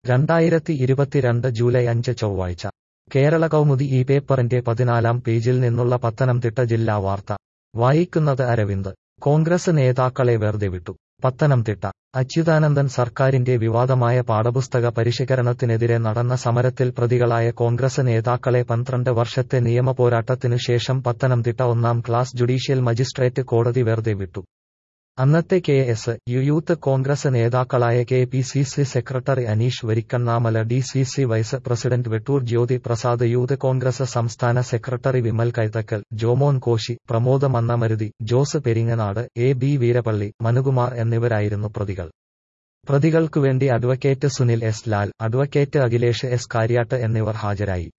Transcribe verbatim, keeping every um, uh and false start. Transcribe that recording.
രണ്ടായിരത്തി ഇരുപത്തിരണ്ട് ജൂലൈ അഞ്ച് ചൊവ്വാഴ്ച കേരള കൗമുദി ഈ പേപ്പറിന്റെ പതിനാലാം പേജിൽ നിന്നുള്ള പത്തനംതിട്ട ജില്ലാ വാർത്ത വായിക്കുന്നത് അരവിന്ദ്. കോൺഗ്രസ് നേതാക്കളെ വെറുതെ വിട്ടു. പത്തനംതിട്ട അച്യുതാനന്ദൻ സർക്കാരിന്റെ വിവാദമായ പാഠപുസ്തക പരിഷ്കരണത്തിനെതിരെ നടന്ന സമരത്തിൽ പ്രതികളായ കോൺഗ്രസ് നേതാക്കളെ പന്ത്രണ്ട് വർഷത്തെ നിയമപോരാട്ടത്തിനു ശേഷം പത്തനംതിട്ട ഒന്നാം ക്ലാസ് ജുഡീഷ്യൽ മജിസ്ട്രേറ്റ് കോടതി വെറുതെ വിട്ടു. അന്നത്തെ K S U youth Congress നേതാക്കളായ K P C C secretary Aneesh Varikkannamala, D C C vice president Vettoor Jyothi Prasad, youth Congress സംസ്ഥാന സെക്രട്ടറി വിമൽ കൈതക്കൽ, ജോമോൻ കോശി, പ്രമോദ് മന്നമരുതി, ജോസ് പെരിങ്ങനാട്, എ ബി വീരപള്ളി, മനുകുമാർ എന്നിവരായിരുന്നു പ്രതികൾ. പ്രതികൾക്കുവേണ്ടി advocate Sunil S Lal, advocate Akhilesh S Kariyattu എന്നിവർ ഹാജരായി.